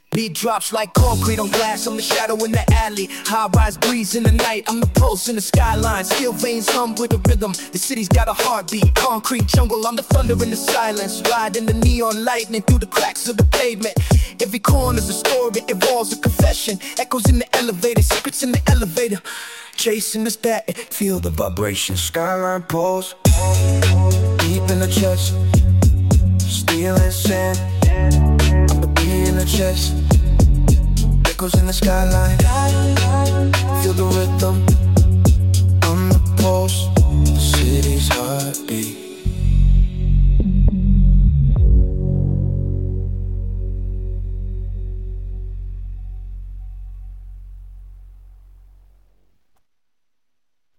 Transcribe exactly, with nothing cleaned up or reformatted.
Beat drops like concrete on glass. I'm the shadow in the alley. High-rise breeze in the night. I'm the pulse in the skyline. Steel veins hum with the rhythm. The city's got a heartbeat. Concrete jungle, I'm the thunder in the silence. Riding the neon lightning through the cracks of the pavement. Every corner's a story, every wall's a confession. Echoes in the elevator, secrets in the elevator. Chasing the static, feel the vibration. Skyline pulse, deep in the chest. Steel and sand, I'm the key in the chest. Echoes in the skyline, feel the rhythm. I'm the pulse, the city's